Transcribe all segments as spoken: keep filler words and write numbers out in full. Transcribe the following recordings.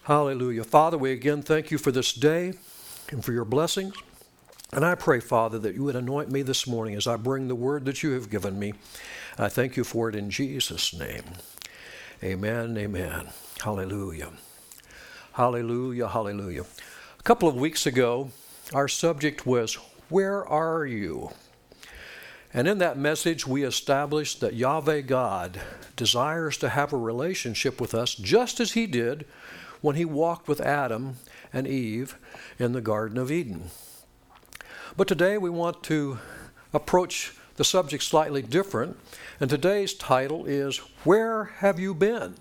Hallelujah. Father, we again thank you for this day and for your blessings. And I pray, Father, that you would anoint me this morning as I bring the word that you have given me. I thank you for it in Jesus' name. Amen, amen. Hallelujah. Hallelujah, hallelujah. A couple of weeks ago, our subject was, where are you? And in that message, we established that Yahweh God desires to have a relationship with us just as he did when he walked with Adam and Eve in the Garden of Eden. But today we want to approach the subject slightly different, and today's title is, Where Have You Been?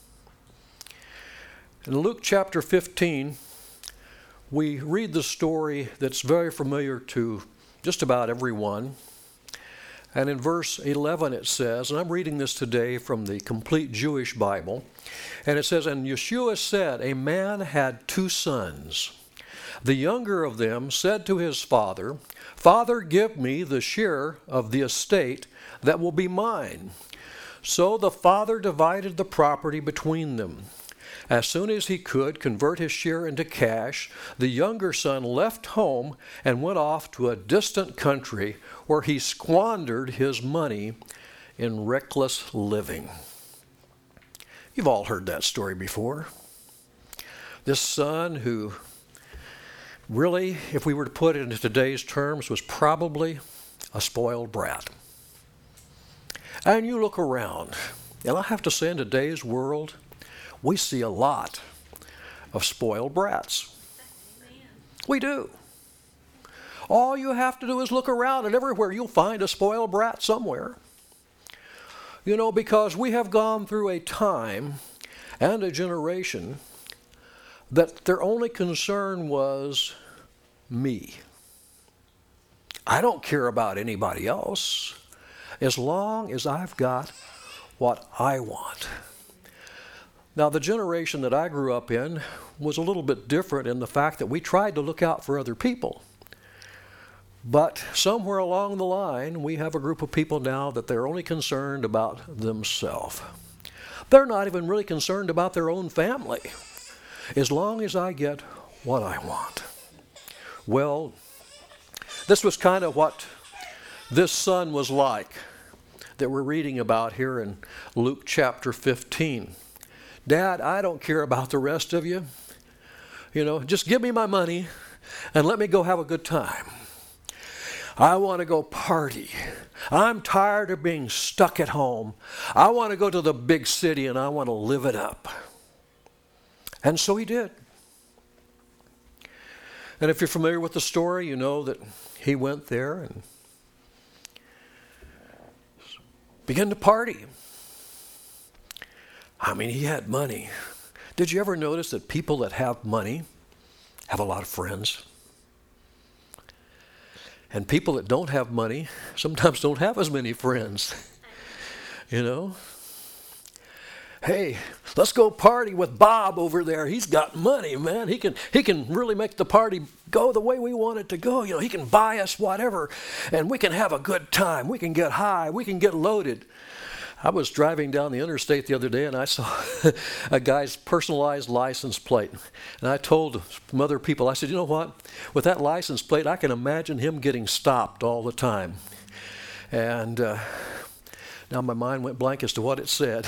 In Luke chapter fifteen, we read the story that's very familiar to just about everyone. And in verse eleven it says, and I'm reading this today from the Complete Jewish Bible, and it says, And Yeshua said, A man had two sons. The younger of them said to his father, Father, give me the share of the estate that will be mine. So the father divided the property between them. As soon as he could convert his share into cash, the younger son left home and went off to a distant country where he squandered his money in reckless living. You've all heard that story before. This son who really, if we were to put it into today's terms, was probably a spoiled brat. And you look around, and I have to say in today's world, we see a lot of spoiled brats. Amen. We do. All you have to do is look around, and everywhere you'll find a spoiled brat somewhere. You know, because we have gone through a time and a generation that their only concern was me. I don't care about anybody else as long as I've got what I want. Now, the generation that I grew up in was a little bit different in the fact that we tried to look out for other people. But somewhere along the line, we have a group of people now that they're only concerned about themselves. They're not even really concerned about their own family, as long as I get what I want. Well, this was kind of what this son was like that we're reading about here in Luke chapter fifteen. Dad, I don't care about the rest of you. You know, just give me my money and let me go have a good time. I want to go party. I'm tired of being stuck at home. I want to go to the big city and I want to live it up. And so he did. And if you're familiar with the story, you know that he went there and began to party. I mean, he had money. Did you ever notice that people that have money have a lot of friends? And people that don't have money sometimes don't have as many friends. You know? Hey, let's go party with Bob over there. He's got money, man. He can he can really make the party go the way we want it to go. You know, he can buy us whatever, and we can have a good time. We can get high. We can get loaded. I was driving down the interstate the other day, and I saw a guy's personalized license plate. And I told some other people, I said, you know what? With that license plate, I can imagine him getting stopped all the time. And uh, now my mind went blank as to what it said.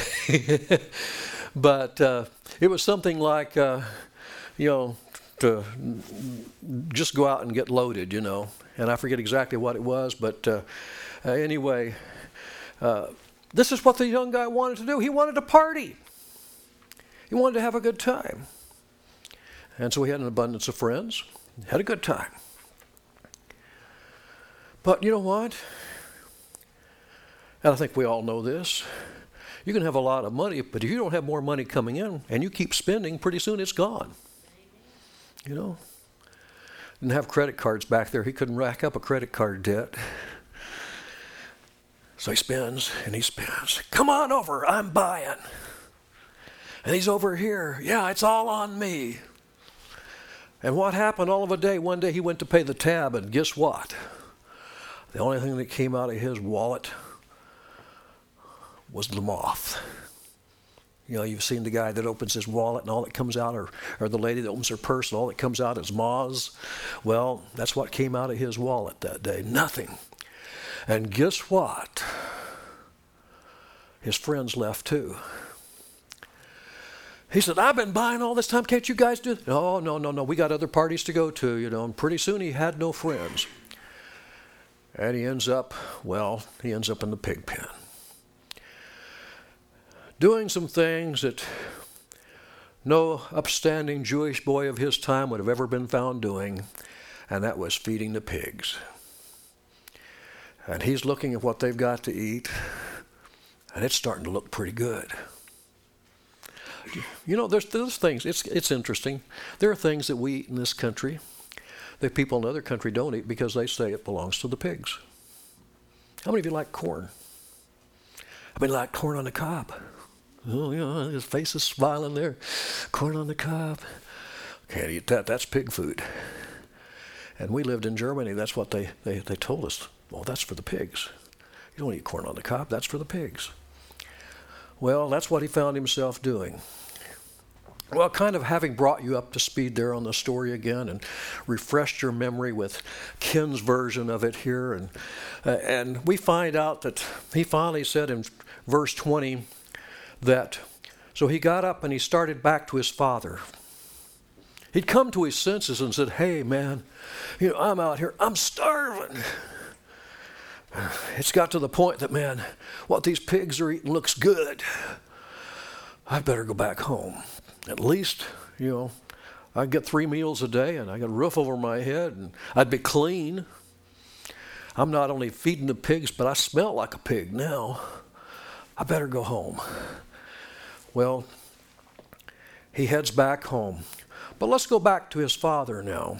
But uh, it was something like, uh, you know, to just go out and get loaded, you know. And I forget exactly what it was, but uh, uh, anyway, uh, this is what the young guy wanted to do. He wanted to party. He wanted to have a good time. And so he had an abundance of friends, had a good time. But you know what? And I think we all know this. You can have a lot of money, but if you don't have more money coming in and you keep spending, pretty soon it's gone. You know? Didn't have credit cards back there. He couldn't rack up a credit card debt. So he spends and he spends. Come on over, I'm buying. And he's over here. Yeah, it's all on me. And what happened all of a day? One day he went to pay the tab, and guess what? The only thing that came out of his wallet was the moth. You know, you've seen the guy that opens his wallet and all that comes out, or, or the lady that opens her purse and all that comes out is moths. Well, that's what came out of his wallet that day. Nothing. And guess what? His friends left too. He said, I've been buying all this time. Can't you guys do it? Oh, no, no, no. We got other parties to go to, you know. And pretty soon he had no friends. And he ends up, well, he ends up in the pig pen. Doing some things that no upstanding Jewish boy of his time would have ever been found doing. And that was feeding the pigs. And he's looking at what they've got to eat. And it's starting to look pretty good. You know, there's there's things, it's it's interesting. There are things that we eat in this country that people in another country don't eat because they say it belongs to the pigs. How many of you like corn? I mean, like corn on the cob. Oh, yeah, his face is smiling there. Corn on the cob. Can't eat that. That's pig food. And we lived in Germany. That's what they, they, they told us. Well, that's for the pigs. You don't eat corn on the cob. That's for the pigs. Well, that's what he found himself doing. Well, kind of having brought you up to speed there on the story again and refreshed your memory with Ken's version of it here. And, uh, and we find out that he finally said in verse twenty that, so he got up and he started back to his father. He'd come to his senses and said, hey, man, you know, I'm out here, I'm starving. It's got to the point that, man, what these pigs are eating looks good. I'd better go back home. At least, you know, I'd get three meals a day and I got a roof over my head and I'd be clean. I'm not only feeding the pigs, but I smell like a pig now. I better go home. Well, he heads back home. But let's go back to his father now.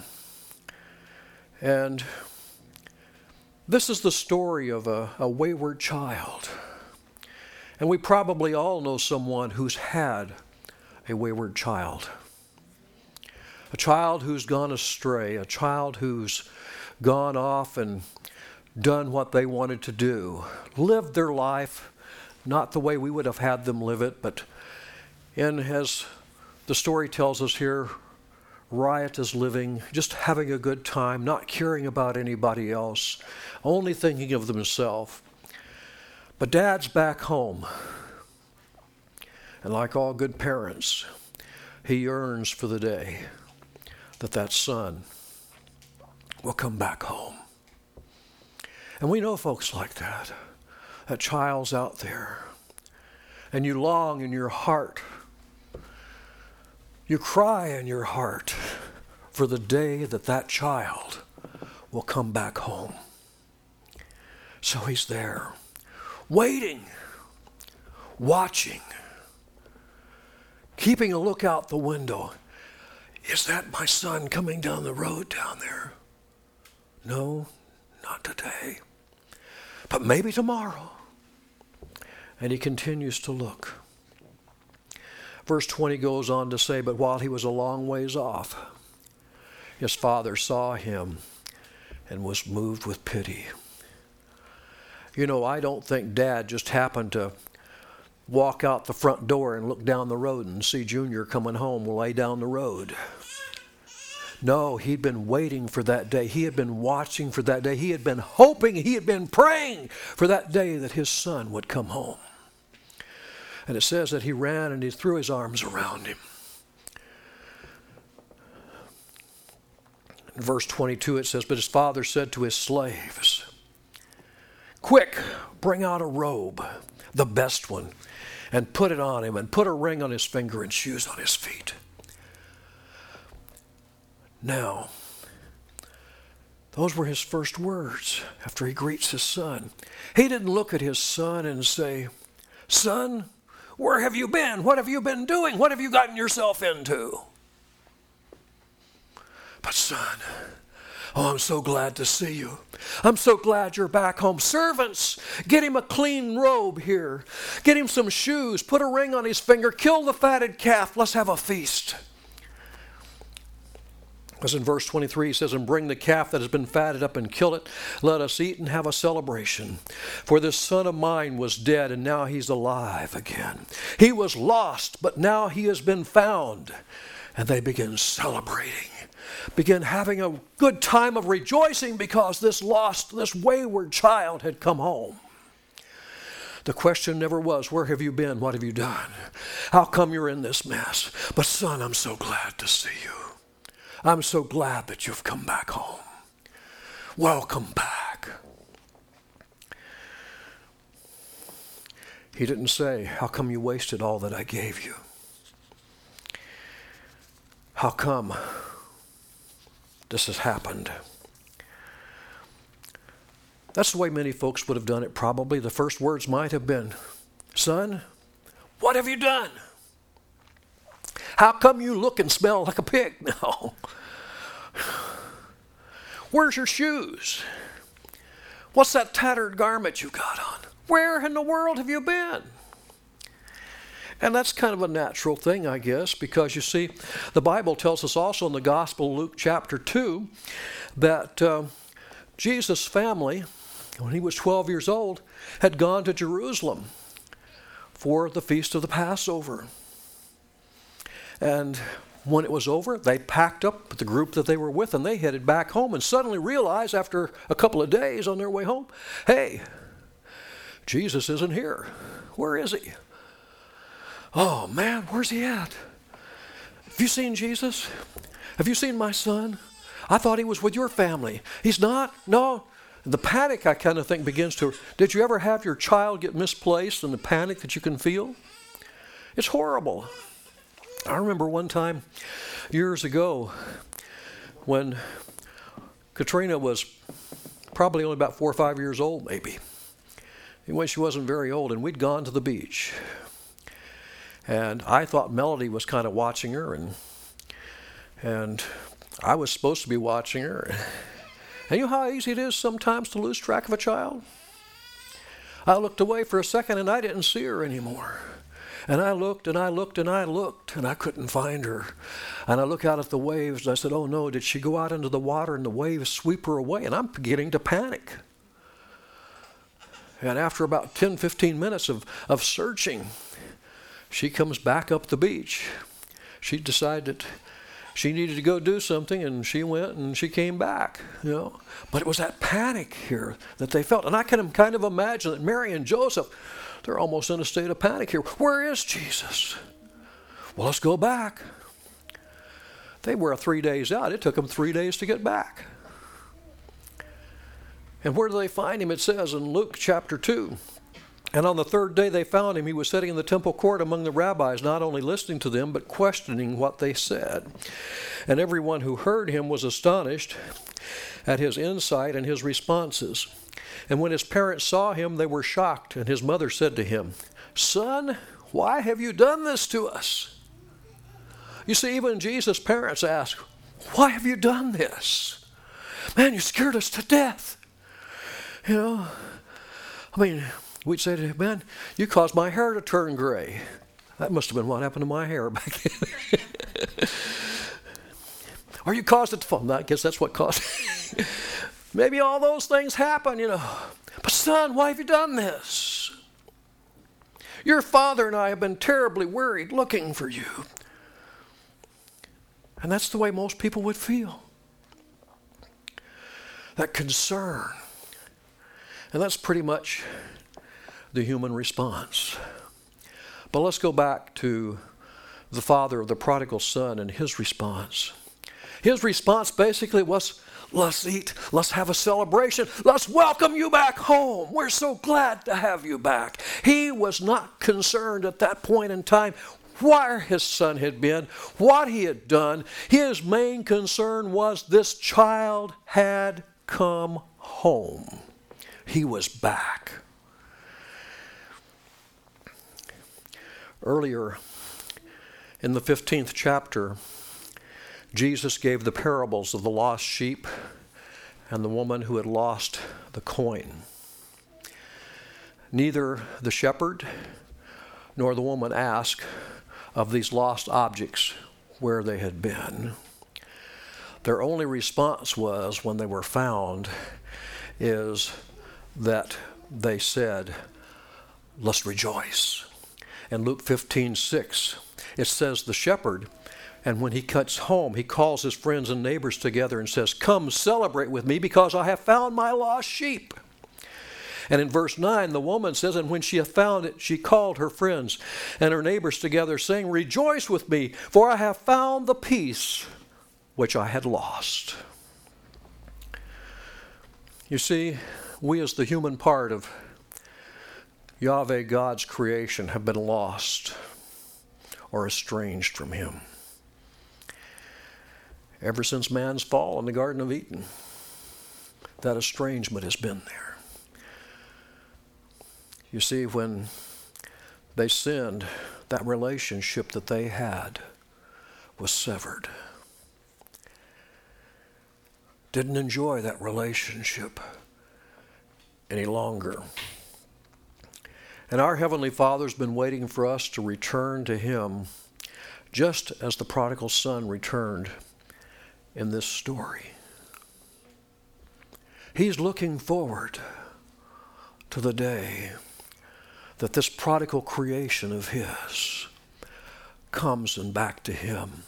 And this is the story of a, a wayward child. And we probably all know someone who's had a wayward child. A child who's gone astray, a child who's gone off and done what they wanted to do, lived their life not the way we would have had them live it, but in, as the story tells us here, riotous living, just having a good time, not caring about anybody else, only thinking of themselves. But Dad's back home. And like all good parents, he yearns for the day that that son will come back home. And we know folks like that. That child's out there. And you long in your heart. You cry in your heart for the day that that child will come back home. So he's there, waiting, watching, keeping a look out the window. Is that my son coming down the road down there? No, not today. But maybe tomorrow. And he continues to look. Verse twenty goes on to say, but while he was a long ways off, his father saw him and was moved with pity. You know, I don't think Dad just happened to walk out the front door and look down the road and see Junior coming home lay down the road. No, he'd been waiting for that day. He had been watching for that day. He had been hoping, he had been praying for that day that his son would come home. And it says that he ran and he threw his arms around him. In verse twenty-two it says, but his father said to his slaves, quick, bring out a robe, the best one, and put it on him, and put a ring on his finger and shoes on his feet. Now, those were his first words after he greets his son. He didn't look at his son and say, son, where have you been? What have you been doing? What have you gotten yourself into? But son, oh, I'm so glad to see you. I'm so glad you're back home. Servants, get him a clean robe here. Get him some shoes. Put a ring on his finger. Kill the fatted calf. Let's have a feast. As in verse twenty-three, he says, and bring the calf that has been fatted up and kill it. Let us eat and have a celebration. For this son of mine was dead, and now he's alive again. He was lost, but now he has been found. And they begin celebrating, begin having a good time of rejoicing because this lost, this wayward child had come home. The question never was, where have you been? What have you done? How come you're in this mess? But son, I'm so glad to see you. I'm so glad that you've come back home. Welcome back. He didn't say, how come you wasted all that I gave you? How come this has happened? That's the way many folks would have done it probably. The first words might have been, son, what have you done? How come you look and smell like a pig now? Where's your shoes? What's that tattered garment you got on? Where in the world have you been? And that's kind of a natural thing, I guess, because you see, the Bible tells us also in the Gospel, Luke chapter two, that uh, Jesus' family, when he was twelve years old, had gone to Jerusalem for the feast of the Passover. And when it was over, they packed up the group that they were with and they headed back home and suddenly realized after a couple of days on their way home, hey, Jesus isn't here. Where is he? Oh man, where's he at? Have you seen Jesus? Have you seen my son? I thought he was with your family. He's not? No. The panic, I kind of think, begins to, did you ever have your child get misplaced and the panic that you can feel? It's horrible. I remember one time years ago when Katrina was probably only about four or five years old, maybe. Anyway, she wasn't very old, and we'd gone to the beach. And I thought Melody was kind of watching her, and and I was supposed to be watching her. And you know how easy it is sometimes to lose track of a child? I looked away for a second, and I didn't see her anymore. And I looked and I looked and I looked and I couldn't find her. And I look out at the waves and I said, oh no, did she go out into the water and the waves sweep her away? And I'm beginning to panic. And after about ten, fifteen minutes of, of searching, she comes back up the beach. She decided she needed to go do something, and she went and she came back, you know. But it was that panic here that they felt. And I can kind of imagine that Mary and Joseph, they're almost in a state of panic here. Where is Jesus? Well, let's go back. They were three days out. It took them three days to get back. And where do they find him? It says in Luke chapter two, and on the third day they found him. He was sitting in the temple court among the rabbis, not only listening to them, but questioning what they said. And everyone who heard him was astonished at his insight and his responses. And when his parents saw him, they were shocked. And his mother said to him, son, why have you done this to us? You see, even Jesus' parents asked, why have you done this? Man, you scared us to death. You know, I mean, we'd say to him, man, you caused my hair to turn gray. That must have been what happened to my hair back then. Or you caused it to fall. No, I guess that's what caused it. Maybe all those things happen, you know. But son, why have you done this? Your father and I have been terribly worried looking for you. And that's the way most people would feel. That concern. And that's pretty much the human response. But let's go back to the father of the prodigal son and his response. His response basically was, let's eat, let's have a celebration, let's welcome you back home. We're so glad to have you back. He was not concerned at that point in time where his son had been, what he had done. His main concern was this child had come home. He was back. Earlier in the fifteenth chapter, Jesus gave the parables of the lost sheep and the woman who had lost the coin. Neither the shepherd nor the woman asked of these lost objects where they had been. Their only response was, when they were found, is that they said, let's rejoice. In Luke fifteen six, it says the shepherd, and when he cuts home, he calls his friends and neighbors together and says, come celebrate with me because I have found my lost sheep. And in verse nine, the woman says, and when she had found it, she called her friends and her neighbors together, saying, rejoice with me, for I have found the piece which I had lost. You see, we as the human part of Yahweh, God's creation, have been lost or estranged from him. Ever since man's fall in the Garden of Eden, that estrangement has been there. You see, when they sinned, that relationship that they had was severed. Didn't enjoy that relationship any longer. And our Heavenly Father's been waiting for us to return to him, just as the prodigal son returned in this story. He's looking forward to the day that this prodigal creation of his comes and back to him.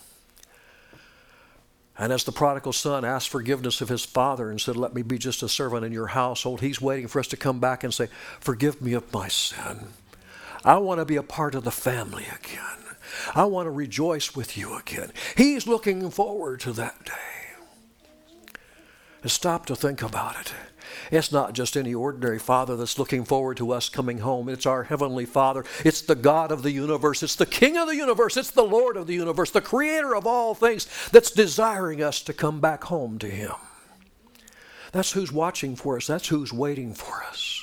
And as the prodigal son asked forgiveness of his father and said, let me be just a servant in your household, he's waiting for us to come back and say, forgive me of my sin. I want to be a part of the family again. I want to rejoice with you again. He's looking forward to that day. And stop to think about it. It's not just any ordinary father that's looking forward to us coming home. It's our Heavenly Father. It's the God of the universe. It's the King of the universe. It's the Lord of the universe, the Creator of all things, that's desiring us to come back home to him. That's who's watching for us. That's who's waiting for us.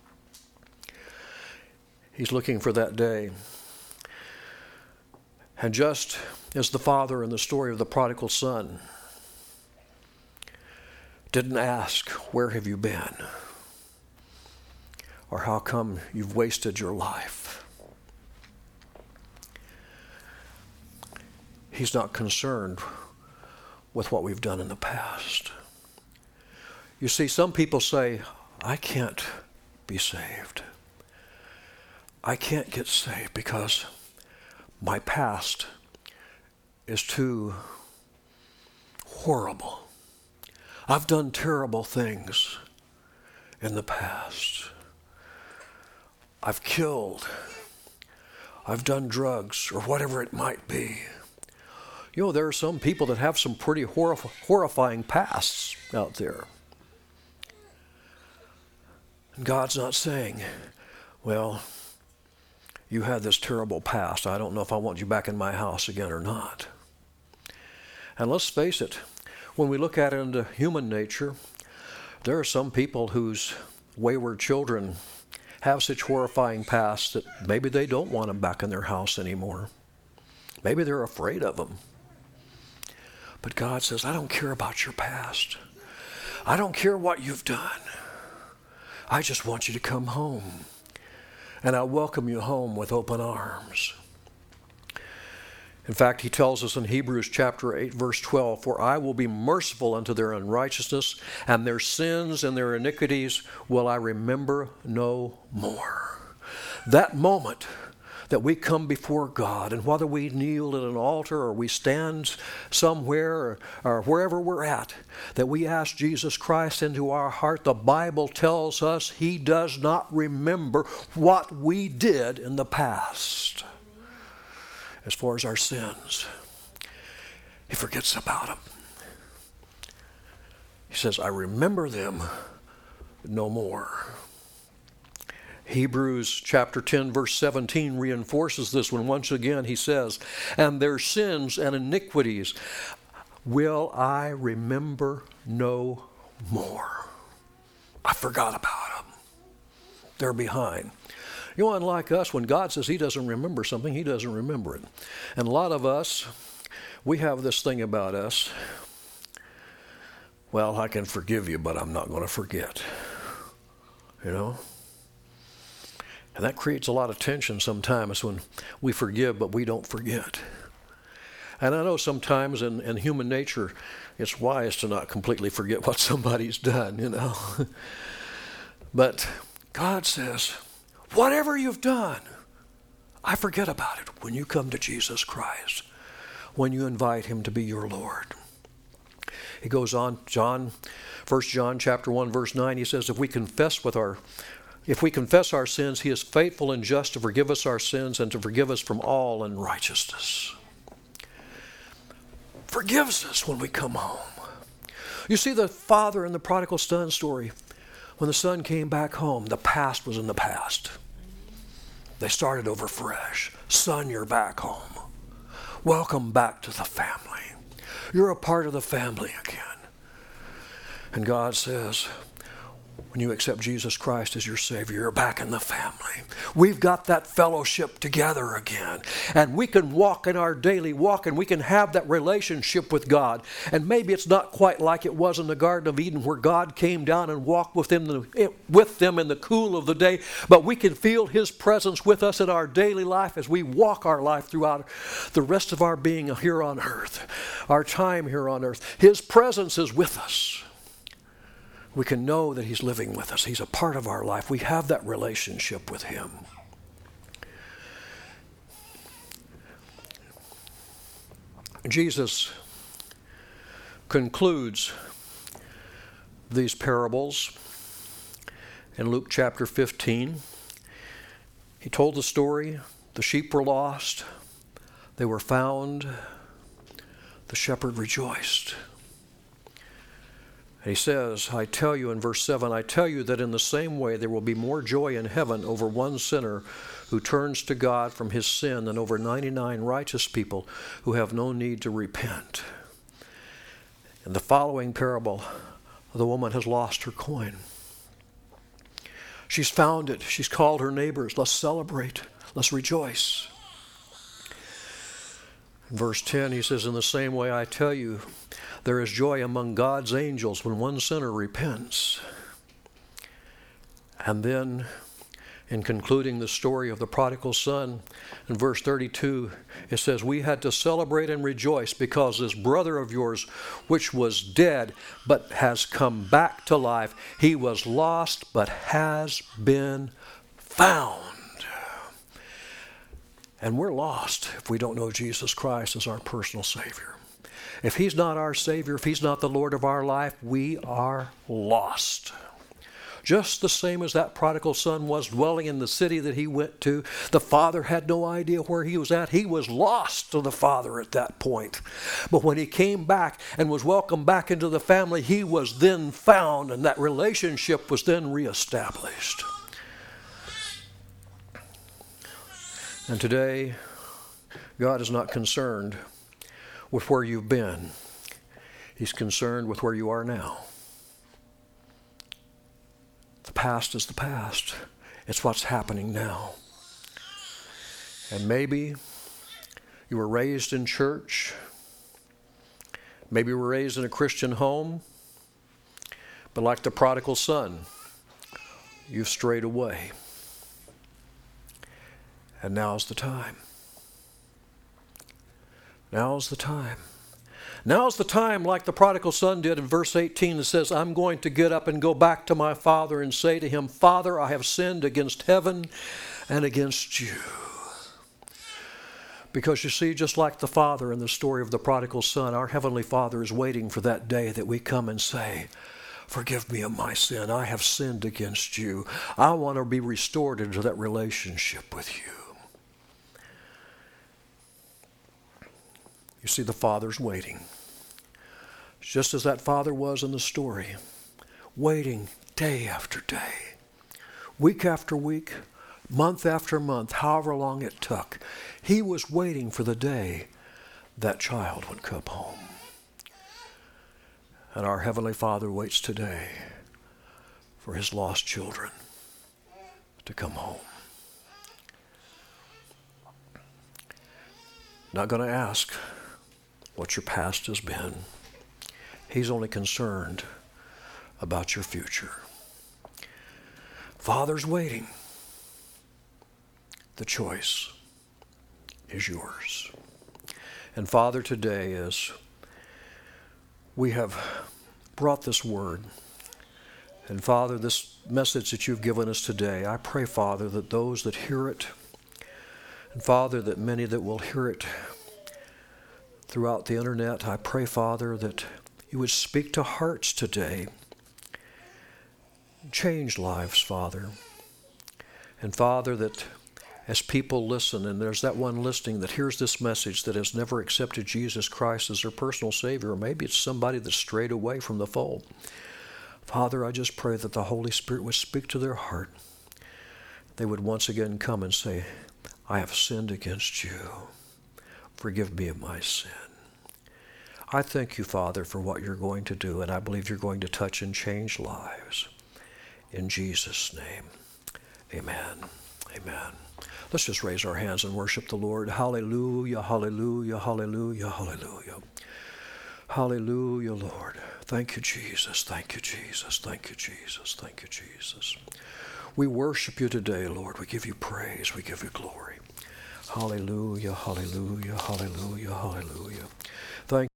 He's looking for that day. And just as the father in the story of the prodigal son didn't ask, where have you been? Or how come you've wasted your life? He's not concerned with what we've done in the past. You see, some people say, I can't be saved. I can't get saved because my past is too horrible. I've done terrible things in the past. I've killed. I've done drugs or whatever it might be. You know, there are some people that have some pretty horrif- horrifying pasts out there. And God's not saying, well, you had this terrible past. I don't know if I want you back in my house again or not. And let's face it, when we look at it into human nature, there are some people whose wayward children have such horrifying pasts that maybe they don't want them back in their house anymore. Maybe they're afraid of them. But God says, I don't care about your past. I don't care what you've done. I just want you to come home. And I welcome you home with open arms. In fact, he tells us in Hebrews chapter eight, verse twelve, for I will be merciful unto their unrighteousness, and their sins and their iniquities will I remember no more. That moment that we come before God, and whether we kneel at an altar or we stand somewhere or, or wherever we're at, that we ask Jesus Christ into our heart, the Bible tells us he does not remember what we did in the past. As far as our sins, he forgets about them. He says, I remember them no more. Hebrews chapter ten, verse seventeen reinforces this when once again he says, and their sins and iniquities will I remember no more. I forgot about them. They're behind. You know, unlike us, when God says he doesn't remember something, he doesn't remember it. And a lot of us, we have this thing about us, well, I can forgive you, but I'm not going to forget. You know? And that creates a lot of tension sometimes when we forgive, but we don't forget. And I know sometimes in, in human nature, it's wise to not completely forget what somebody's done, you know. But God says, whatever you've done, I forget about it when you come to Jesus Christ, when you invite him to be your Lord. He goes on, John, First John chapter one, verse nine, he says, if we confess with our if we confess our sins, he is faithful and just to forgive us our sins and to forgive us from all unrighteousness. Forgives us when we come home. You see the father in the prodigal son story, when the son came back home, the past was in the past. They started over fresh. Son, you're back home. Welcome back to the family. You're a part of the family again. And God says, when you accept Jesus Christ as your Savior, you're back in the family. We've got that fellowship together again. And we can walk in our daily walk, and we can have that relationship with God. And maybe it's not quite like it was in the Garden of Eden, where God came down and walked with them, with them in the cool of the day. But we can feel his presence with us in our daily life as we walk our life throughout the rest of our being here on earth, our time here on earth. His presence is with us. We can know that he's living with us. He's a part of our life. We have that relationship with him. Jesus concludes these parables in Luke chapter fifteen. He told the story. The sheep were lost. They were found. The shepherd rejoiced. He says, I tell you in verse seven, I tell you that in the same way there will be more joy in heaven over one sinner who turns to God from his sin than over ninety-nine righteous people who have no need to repent. In the following parable, the woman has lost her coin. She's found it. She's called her neighbors. Let's celebrate. Let's rejoice. In verse ten, he says, in the same way I tell you, there is joy among God's angels when one sinner repents. And then, in concluding the story of the prodigal son, in verse thirty-two, it says, we had to celebrate and rejoice because this brother of yours, which was dead but has come back to life, he was lost but has been found. And we're lost if we don't know Jesus Christ as our personal Savior. If he's not our Savior, if he's not the Lord of our life, we are lost. Just the same as that prodigal son was dwelling in the city that he went to. The father had no idea where he was at. He was lost to the father at that point. But when he came back and was welcomed back into the family, he was then found, and that relationship was then reestablished. And today, God is not concerned with where you've been. He's concerned with where you are now. The past is the past. It's what's happening now. And maybe you were raised in church. Maybe you were raised in a Christian home. But like the prodigal son, you've strayed away. And now's the time. Now's the time. Now's the time, like the prodigal son did in verse eighteen, that says, I'm going to get up and go back to my father and say to him, Father, I have sinned against heaven and against you. Because you see, just like the father in the story of the prodigal son, our heavenly Father is waiting for that day that we come and say, forgive me of my sin. I have sinned against you. I want to be restored into that relationship with you. You see, the Father's waiting. Just as that father was in the story, waiting day after day, week after week, month after month, however long it took. He was waiting for the day that child would come home. And our Heavenly Father waits today for his lost children to come home. Not going to ask what your past has been. He's only concerned about your future. Father's waiting. The choice is yours. And Father, today as we have brought this word, and Father, this message that you've given us today, I pray, Father, that those that hear it, and Father, that many that will hear it throughout the internet, I pray, Father, that you would speak to hearts today, change lives, Father. And Father, that as people listen, and there's that one listening that hears this message that has never accepted Jesus Christ as their personal Savior, or maybe it's somebody that's strayed away from the fold. Father, I just pray that the Holy Spirit would speak to their heart. They would once again come and say, I have sinned against you. Forgive me of my sin. I thank you, Father, for what you're going to do, and I believe you're going to touch and change lives. In Jesus' name, amen. Amen. Let's just raise our hands and worship the Lord. Hallelujah, hallelujah, hallelujah, hallelujah. Hallelujah, Lord. Thank you, Jesus. Thank you, Jesus. Thank you, Jesus. Thank you, Jesus. We worship you today, Lord. We give you praise. We give you glory. Hallelujah, hallelujah, hallelujah, hallelujah. Thank